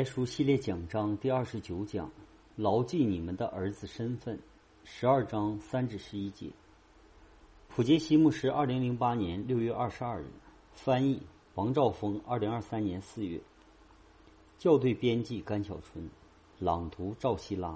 来书系列讲章第29讲，牢记你们的儿子身份，12章3至11节。普杰西牧师2008年6月22日，翻译王兆峰2023年4月，校对编辑甘小春，朗读赵希拉。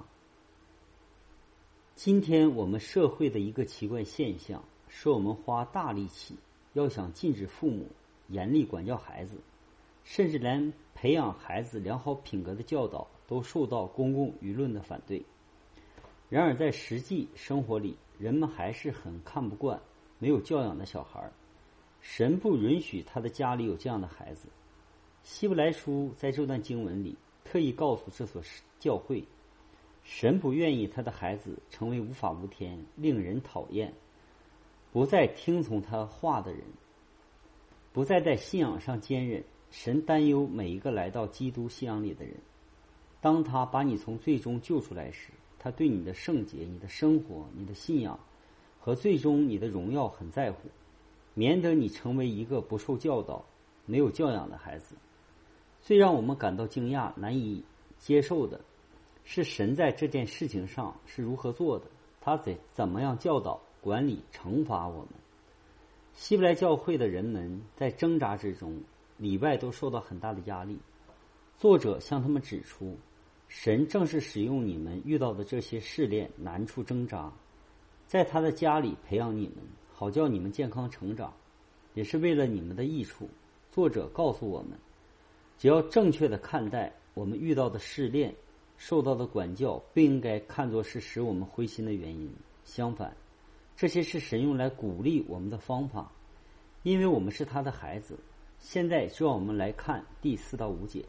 今天我们社会的一个奇怪现象，是我们花大力气要想禁止父母严厉管教孩子，甚至连培养孩子良好品格的教导都受到公共舆论的反对。然而在实际生活里，人们还是很看不惯没有教养的小孩。神不允许他的家里有这样的孩子。希伯来书在这段经文里特意告诉这所教会，神不愿意他的孩子成为无法无天、令人讨厌、不再听从他话的人，不再在信仰上坚韧。神担忧每一个来到基督信仰里的人。当他把你从最终救出来时，他对你的圣洁、你的生活、你的信仰和最终你的荣耀很在乎，免得你成为一个不受教导、没有教养的孩子。最让我们感到惊讶、难以接受的是，神在这件事情上是如何做的，他怎么样教导、管理、惩罚我们。希伯来教会的人们在挣扎之中，里外都受到很大的压力。作者向他们指出，神正是使用你们遇到的这些试炼、难处、挣扎，在他的家里培养你们，好叫你们健康成长，也是为了你们的益处。作者告诉我们，只要正确的看待我们遇到的试炼、受到的管教，不应该看作是使我们灰心的原因。相反，这些是神用来鼓励我们的方法，因为我们是他的孩子。现在就让我们来看第4到5节。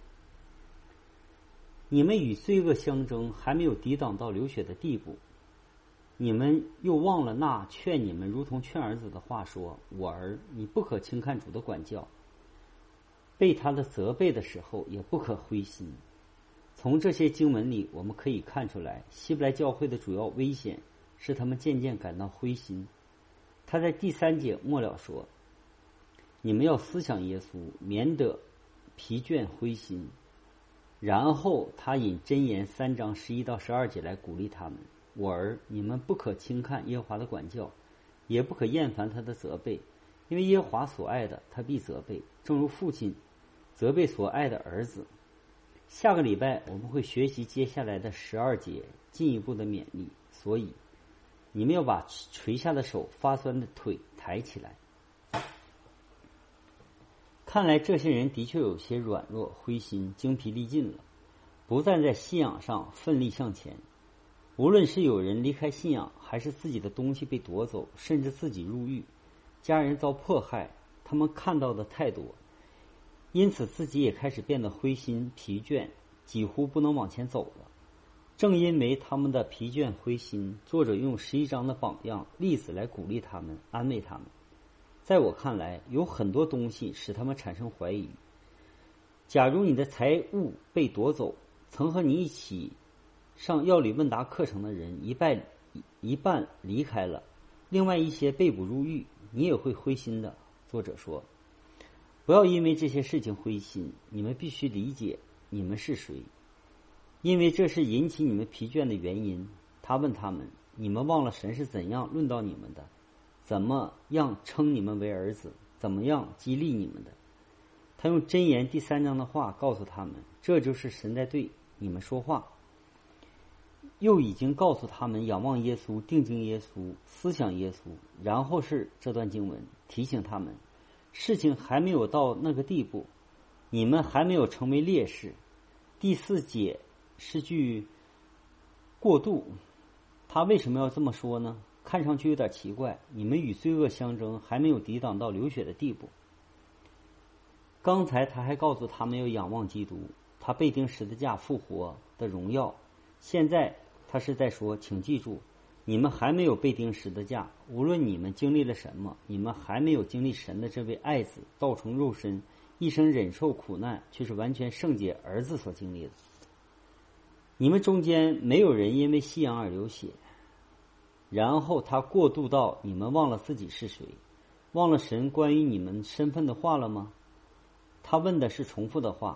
你们与罪恶相争，还没有抵挡到流血的地步，你们又忘了那劝你们如同劝儿子的话说，我儿，你不可轻看主的管教，被他的责备的时候也不可灰心。从这些经文里我们可以看出来，希伯来教会的主要危险是他们渐渐感到灰心。他在第3节末了说，你们要思想耶稣，免得疲倦灰心。然后他引箴言3章11到12节来鼓励他们，我儿，你们不可轻看耶和华的管教，也不可厌烦他的责备，因为耶和华所爱的他必责备，正如父亲责备所爱的儿子。下个礼拜我们会学习接下来的12节，进一步的勉励。所以你们要把垂下的手、发酸的腿抬起来。看来这些人的确有些软弱、灰心、精疲力尽了，不再在信仰上奋力向前。无论是有人离开信仰，还是自己的东西被夺走，甚至自己入狱，家人遭迫害，他们看到的太多，因此自己也开始变得灰心疲倦，几乎不能往前走了。正因为他们的疲倦灰心，作者用11章的榜样例子来鼓励他们，安慰他们。在我看来，有很多东西使他们产生怀疑。假如你的财物被夺走，曾和你一起上药理问答课程的人一半离开了，另外一些被捕入狱，你也会灰心的。作者说，不要因为这些事情灰心，你们必须理解你们是谁，因为这是引起你们疲倦的原因。他问他们，你们忘了神是怎样论到你们的，怎么样称你们为儿子，怎么样激励你们的。他用箴言第3章的话告诉他们，这就是神在对你们说话。又已经告诉他们仰望耶稣、定睛耶稣、思想耶稣。然后是这段经文提醒他们，事情还没有到那个地步，你们还没有成为烈士。第4节是句过渡，他为什么要这么说呢？看上去有点奇怪，你们与罪恶相争，还没有抵挡到流血的地步。刚才他还告诉他们要仰望基督，他被钉十字架复活的荣耀。现在他是在说，请记住，你们还没有被钉十字架，无论你们经历了什么，你们还没有经历神的这位爱子道成肉身，一生忍受苦难，却是完全圣洁儿子所经历的。你们中间没有人因为信仰而流血。然后他过渡到，你们忘了自己是谁，忘了神关于你们身份的话了吗？他问的是重复的话，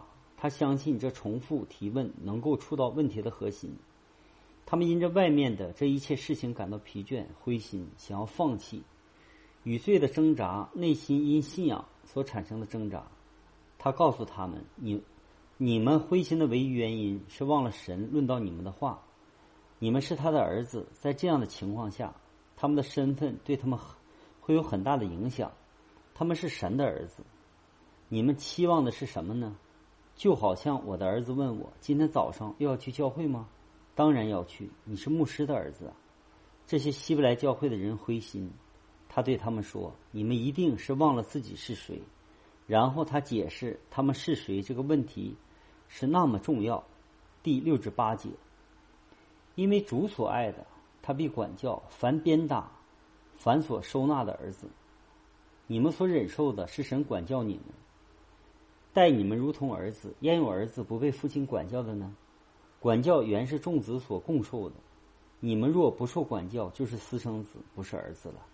他相信这重复提问能够触到问题的核心。他们因着外面的这一切事情感到疲倦、灰心，想要放弃。与罪的挣扎，内心因信仰所产生的挣扎。他告诉他们，你们灰心的唯一原因是忘了神论到你们的话。你们是他的儿子，在这样的情况下，他们的身份对他们会有很大的影响。他们是神的儿子。你们期望的是什么呢？就好像我的儿子问我，今天早上又要去教会吗？当然要去，你是牧师的儿子啊。这些希伯来教会的人灰心，他对他们说，你们一定是忘了自己是谁。然后他解释他们是谁这个问题是那么重要。第6至8节，因为主所爱的，他必管教，凡鞭打，凡所收纳的儿子。你们所忍受的是神管教你们，待你们如同儿子，焉有儿子不被父亲管教的呢？管教原是众子所共受的，你们若不受管教，就是私生子，不是儿子了。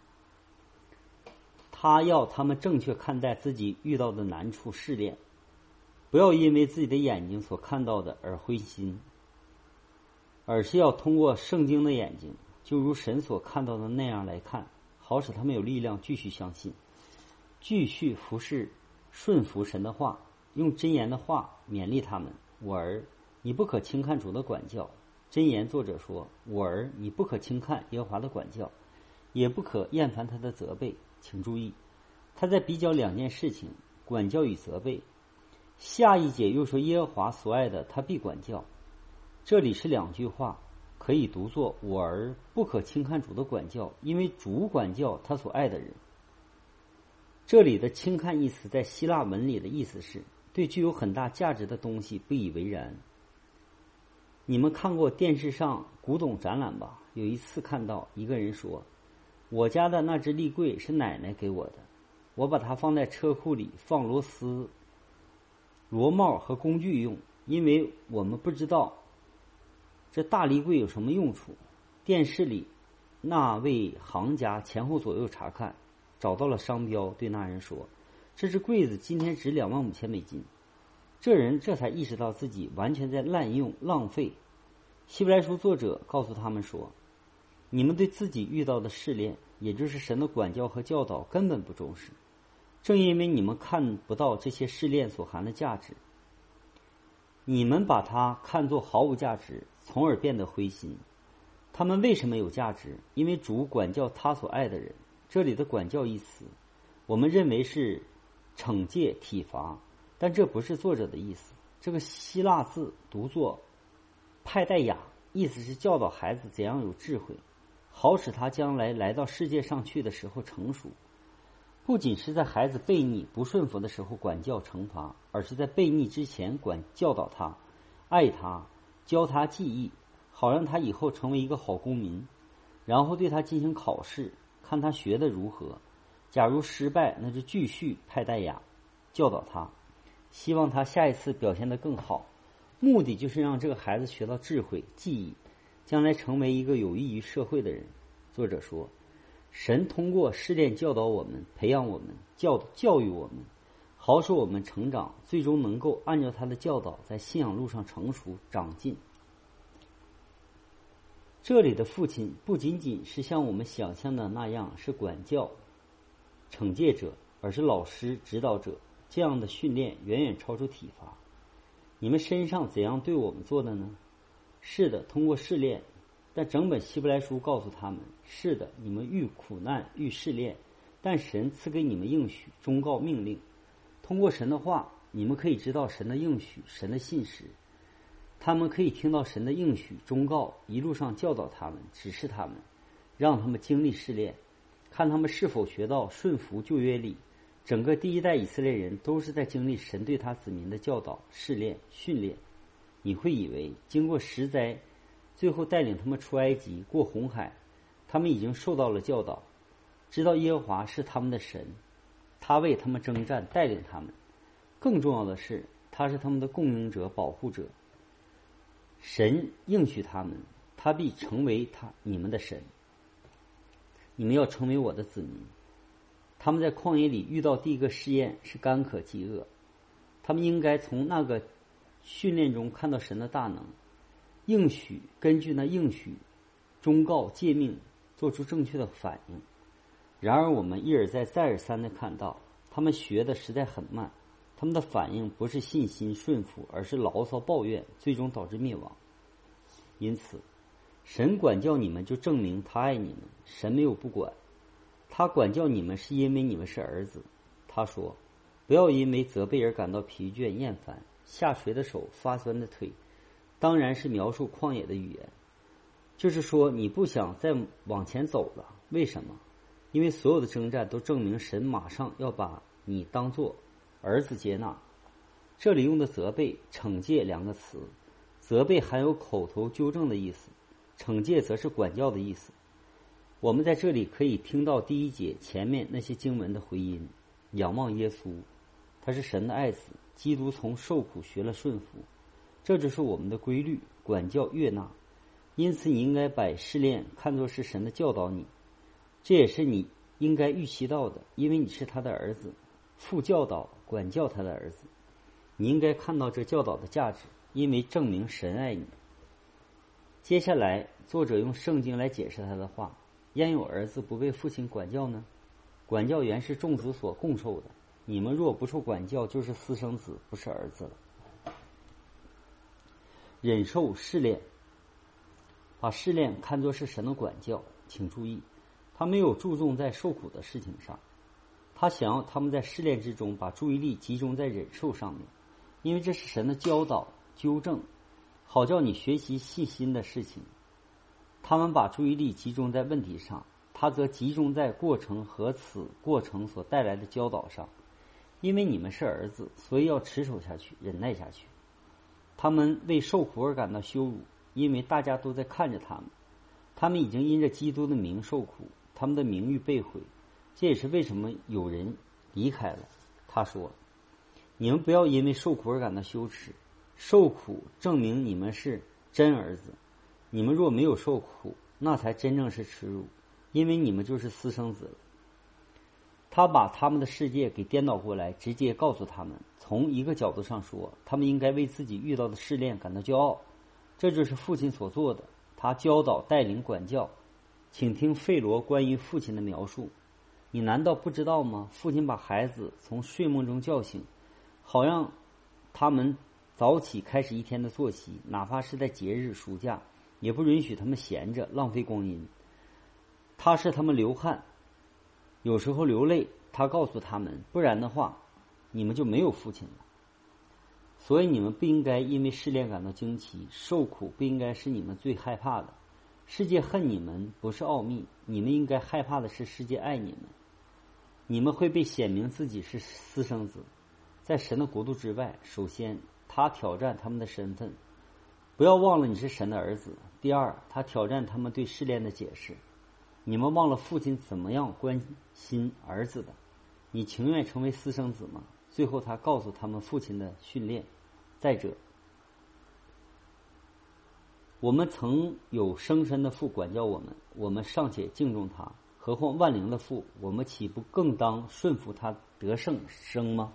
他要他们正确看待自己遇到的难处试炼，不要因为自己的眼睛所看到的而灰心，而是要通过圣经的眼睛，就如神所看到的那样来看，好使他们有力量继续相信，继续服侍顺服神的话，用箴言的话勉励他们。我儿，你不可轻看主的管教。箴言作者说，我儿，你不可轻看耶和华的管教，也不可厌烦他的责备。请注意，他在比较2件事情，管教与责备。下一节又说耶和华所爱的，他必管教。这里是2句话，可以读作我儿，不可轻看主的管教，因为主管教他所爱的人。这里的轻看一词在希腊文里的意思是对具有很大价值的东西不以为然。你们看过电视上古董展览吧？有一次看到一个人说，我家的那只立柜是奶奶给我的，我把它放在车库里放螺丝、螺帽和工具用，因为我们不知道这大立柜有什么用处。电视里那位行家前后左右查看，找到了商标，对那人说，这只柜子今天值25000美金。这人这才意识到自己完全在滥用浪费。希伯来书作者告诉他们说，你们对自己遇到的试炼，也就是神的管教和教导根本不重视，正因为你们看不到这些试炼所含的价值，你们把它看作毫无价值，从而变得灰心。他们为什么有价值？因为主管教他所爱的人。这里的管教一词，我们认为是惩戒体罚，但这不是作者的意思。这个希腊字读作派代雅，意思是教导孩子怎样有智慧，好使他将来到世界上去的时候成熟。不仅是在孩子悖逆不顺服的时候管教惩罚，而是在悖逆之前教导他，爱他，教他记忆，好让他以后成为一个好公民，然后对他进行考试，看他学得如何。假如失败，那就继续派代雅教导他，希望他下一次表现得更好。目的就是让这个孩子学到智慧、记忆，将来成为一个有益于社会的人。作者说，神通过试炼教导我们，培养我们，教育我们，好使我们成长，最终能够按照他的教导在信仰路上成熟长进。这里的父亲不仅仅是像我们想象的那样是管教、惩戒者，而是老师、指导者。这样的训练远远超出体罚。你们身上怎样对我们做的呢？是的，通过试炼。但整本希伯来书告诉他们，是的，你们遇苦难遇试炼，但神赐给你们应许、忠告、命令。通过神的话，你们可以知道神的应许、神的信实。他们可以听到神的应许、忠告，一路上教导他们、指示他们，让他们经历试炼，看他们是否学到顺服旧约里。整个第一代以色列人都是在经历神对他子民的教导、试炼、训练。你会以为经过10灾，最后带领他们出埃及、过红海，他们已经受到了教导，知道耶和华是他们的神，他为他们征战，带领他们。更重要的是，他是他们的供应者、保护者。神应许他们，他必成为你们的神，你们要成为我的子民。他们在旷野里遇到第一个试验是干渴饥饿， 他们应该从那个训练中看到神的大能，应许根据那应许忠告诫命做出正确的反应。然而我们一而再再而三地看到，他们学的实在很慢，他们的反应不是信心顺服，而是牢骚抱怨，最终导致灭亡。因此神管教你们就证明他爱你们，神没有不管，他管教你们是因为你们是儿子。他说，不要因为责备而感到疲倦厌烦，下垂的手发酸的腿，当然是描述旷野的语言，就是说你不想再往前走了。为什么？因为所有的征战都证明神马上要把你当作儿子接纳。这里用的责备惩戒两个词，责备含有口头纠正的意思，惩戒则是管教的意思。我们在这里可以听到第一节前面那些经文的回音，仰望耶稣，他是神的爱子，基督从受苦学了顺服，这就是我们的规律，管教悦纳。因此你应该把试炼看作是神的教导你，这也是你应该预期到的，因为你是他的儿子，父教导管教他的儿子，你应该看到这教导的价值，因为证明神爱你。接下来作者用圣经来解释他的话，焉有儿子不被父亲管教呢？管教原是众子所共受的，你们若不受管教，就是私生子，不是儿子了。忍受试炼，把试炼看作是神的管教。请注意，他没有注重在受苦的事情上，他想要他们在试炼之中把注意力集中在忍受上面，因为这是神的教导纠正，好叫你学习细心的事情。他们把注意力集中在问题上，他则集中在过程和此过程所带来的教导上。因为你们是儿子，所以要持守下去，忍耐下去。他们为受苦而感到羞辱，因为大家都在看着他们。他们已经因着基督的名受苦，他们的名誉被毁，这也是为什么有人离开了。他说，你们不要因为受苦而感到羞耻，受苦证明你们是真儿子。你们若没有受苦，那才真正是耻辱，因为你们就是私生子了。他把他们的世界给颠倒过来，直接告诉他们，从一个角度上说，他们应该为自己遇到的试炼感到骄傲，这就是父亲所做的，他教导带领管教。请听费罗关于父亲的描述，你难道不知道吗？父亲把孩子从睡梦中叫醒，好让他们早起开始一天的作息，哪怕是在节日暑假，也不允许他们闲着浪费光阴。他是他们流汗，有时候流泪，他告诉他们，不然的话你们就没有父亲了。所以你们不应该因为试炼感到惊奇，受苦不应该是你们最害怕的。世界恨你们不是奥秘，你们应该害怕的是世界爱你们。你们会被显明自己是私生子，在神的国度之外，首先他挑战他们的身份，不要忘了你是神的儿子。第二，他挑战他们对试炼的解释，你们忘了父亲怎么样关心儿子的，你情愿成为私生子吗？最后他告诉他们父亲的训练。再者，我们曾有生身的父管教我们，我们尚且敬重他，何况万灵的父，我们岂不更当顺服他得胜生吗？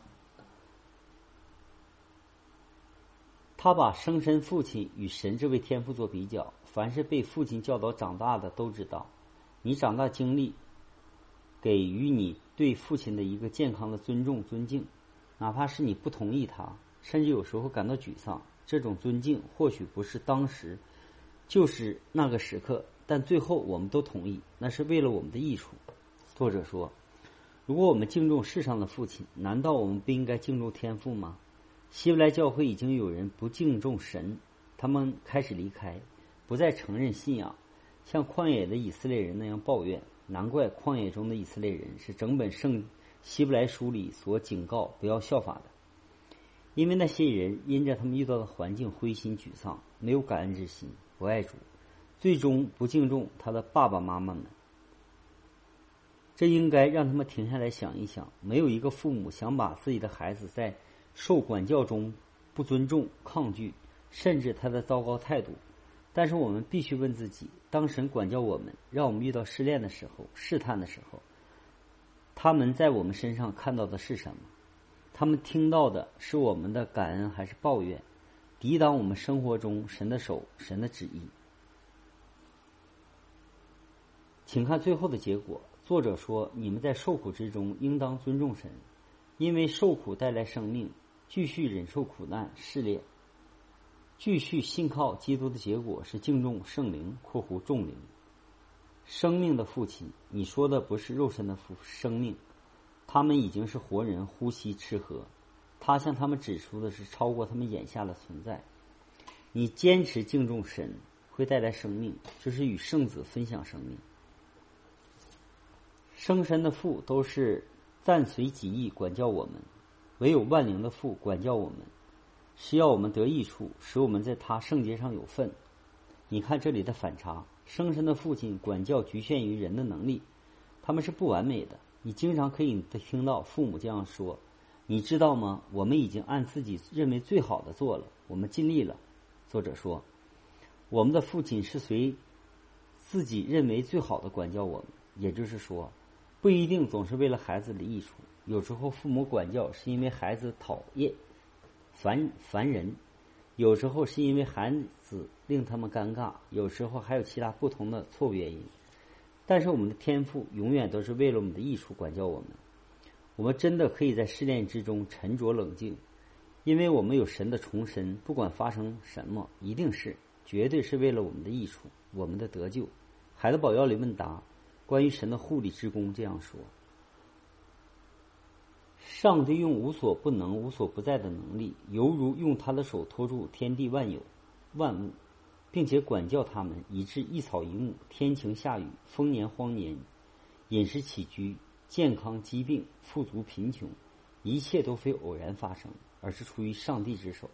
他把生身父亲与神这位天父做比较，凡是被父亲教导长大的都知道，你长大经历给予你对父亲的一个健康的尊重尊敬，哪怕是你不同意他，甚至有时候感到沮丧，这种尊敬或许不是当时就是那个时刻，但最后我们都同意，那是为了我们的益处。作者说，如果我们敬重世上的父亲，难道我们不应该敬重天父吗？希伯来教会已经有人不敬重神，他们开始离开，不再承认信仰，像旷野的以色列人那样抱怨。难怪旷野中的以色列人是整本圣希伯来书里所警告不要效法的，因为那些人因着他们遇到的环境灰心沮丧，没有感恩之心，不爱主，最终不敬重他的爸爸妈妈们。这应该让他们停下来想一想，没有一个父母想把自己的孩子在受管教中不尊重、抗拒，甚至他的糟糕态度。但是我们必须问自己，当神管教我们，让我们遇到试炼的时候、试探的时候，他们在我们身上看到的是什么？ 他们听到的是我们的感恩还是抱怨，抵挡我们生活中神的手、神的旨意。请看最后的结果，作者说，你们在受苦之中应当尊重神，因为受苦带来生命，继续忍受苦难试炼，继续信靠基督的结果是敬重圣灵（众灵）。生命的父亲，你说的不是肉身的生命，他们已经是活人，呼吸吃喝。他向他们指出的是超过他们眼下的存在。你坚持敬重神，会带来生命，这是与圣子分享生命。生身的父都是暂随己意管教我们，唯有万灵的父管教我们，是要我们得益处，使我们在他圣洁上有份。你看这里的反差，生身的父亲管教局限于人的能力，他们是不完美的。你经常可以听到父母这样说，你知道吗？我们已经按自己认为最好的做了，我们尽力了。作者说，我们的父亲是随自己认为最好的管教我们，也就是说，不一定总是为了孩子的益处。有时候父母管教是因为孩子讨厌烦人，有时候是因为孩子令他们尴尬，有时候还有其他不同的错误原因。但是我们的天父永远都是为了我们的益处管教我们。我们真的可以在试炼之中沉着冷静，因为我们有神的重申，不管发生什么，一定是绝对是为了我们的益处，我们的得救。海德堡要理问答关于神的护理之功这样说，上帝用无所不能无所不在的能力，犹如用他的手托住天地万物，并且管教他们，以致一草一木，天晴下雨，丰年荒年，饮食起居，健康疾病，富足贫穷，一切都非偶然发生，而是出于上帝之手。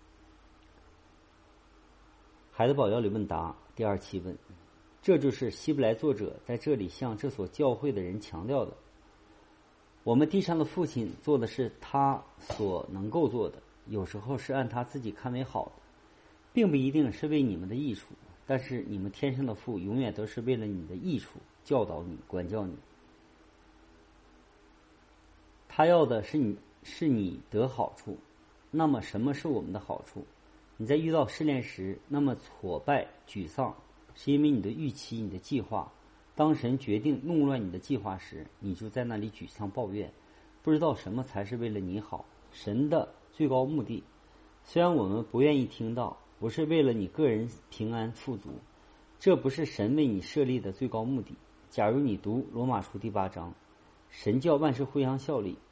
海德堡要理问答第二期问，这就是希伯来作者在这里向这所教会的人强调的。我们地上的父亲做的是他所能够做的，有时候是按他自己看为好的，并不一定是为你们的益处，但是你们天上的父永远都是为了你的益处教导你管教你。他要的是你得好处。那么什么是我们的好处？你在遇到试炼时那么挫败沮丧，是因为你的预期你的计划，当神决定弄乱你的计划时，你就在那里沮丧抱怨，不知道什么才是为了你好。神的最高目的虽然我们不愿意听到，不是为了你个人平安富足，这不是神为你设立的最高目的。假如你读罗马书第8章，神叫万事互相效力，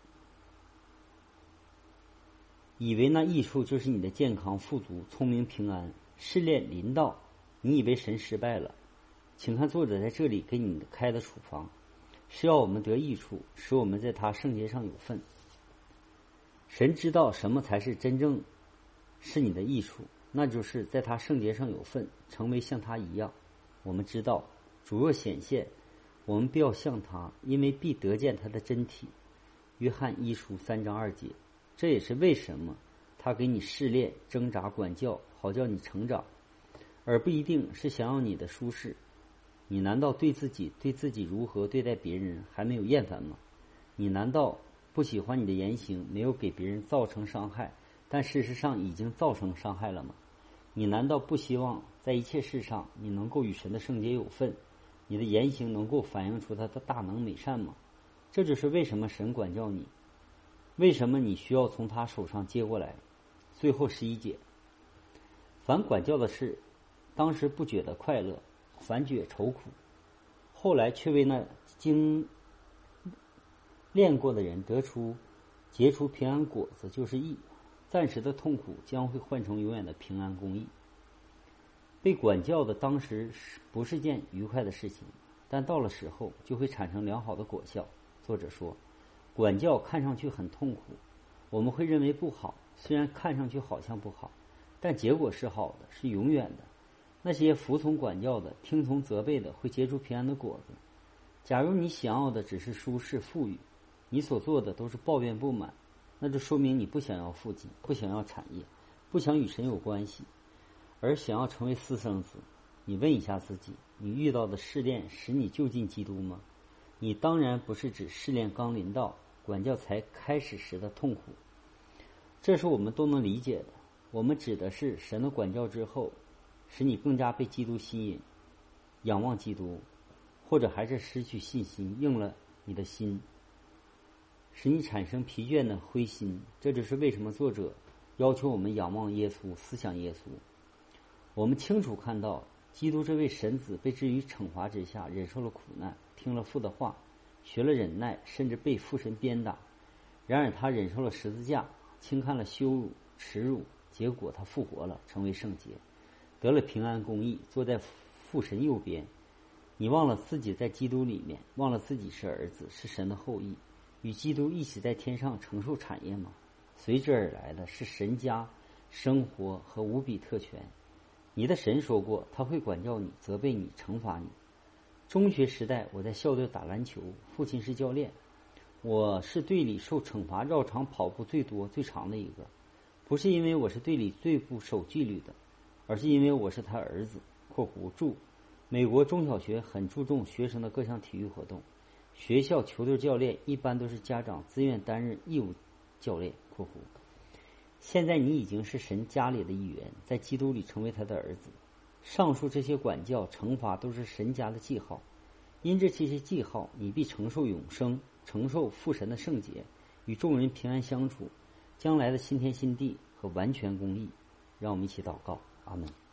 以为那益处就是你的健康富足聪明平安，试炼临到，你以为神失败了。请看作者在这里给你开的处方，是要我们得益处，使我们在他圣洁上有份。神知道什么才是真正是你的益处，那就是在他圣洁上有份，成为像他一样。我们知道主若显现，我们必要像他，因为必得见他的真体。约翰1书3章2节。这也是为什么他给你试炼挣扎管教，好叫你成长，而不一定是想要你的舒适。你难道对自己如何对待别人还没有厌烦吗？你难道不喜欢你的言行没有给别人造成伤害，但事实上已经造成伤害了吗？你难道不希望在一切事上你能够与神的圣洁有份，你的言行能够反映出他的大能美善吗？这就是为什么神管教你，为什么你需要从他手上接过来。最后11节，凡管教的事，当时不觉得快乐，反觉愁苦，后来却为那经练过的人结出平安果子，就是义。暂时的痛苦将会换成永远的平安公义。被管教的当时不是件愉快的事情，但到了时候就会产生良好的果效。作者说，管教看上去很痛苦，我们会认为不好，虽然看上去好像不好，但结果是好的，是永远的。那些服从管教的，听从责备的，会结出平安的果子。假如你想要的只是舒适富裕，你所做的都是抱怨不满，那就说明你不想要父亲，不想要产业，不想与神有关系，而想要成为私生子。你问一下自己，你遇到的试炼使你就近基督吗？你当然不是指试炼刚临到，管教才开始时的痛苦， 这是我们都能理解的。我们指的是神的管教之后，使你更加被基督吸引，仰望基督，或者还是失去信心，硬了你的心，使你产生疲倦的灰心。这就是为什么作者要求我们仰望耶稣，思想耶稣。我们清楚看到，基督这位神子被置于惩罚之下，忍受了苦难，听了父的话，学了忍耐，甚至被父神鞭打。然而他忍受了十字架，轻看了羞辱、耻辱，结果他复活了，成为圣洁，得了平安公义，坐在父神右边。你忘了自己在基督里面，忘了自己是儿子，是神的后裔，与基督一起在天上承受产业吗？随之而来的是神家生活和无比特权。你的神说过，他会管教你，责备你，惩罚你。中学时代，我在校队打篮球，父亲是教练，我是队里受惩罚绕场跑步最多最长的一个，不是因为我是队里最不守纪律的，而是因为我是他儿子。注美国中小学很注重学生的各项体育活动，学校球队教练一般都是家长自愿担任义务教练。现在你已经是神家里的一员，在基督里成为他的儿子。上述这些管教惩罚都是神家的记号，因着这些记号，你必承受永生，承受父神的圣洁，与众人平安相处，将来的新天新地和完全公义。让我们一起祷告，阿们。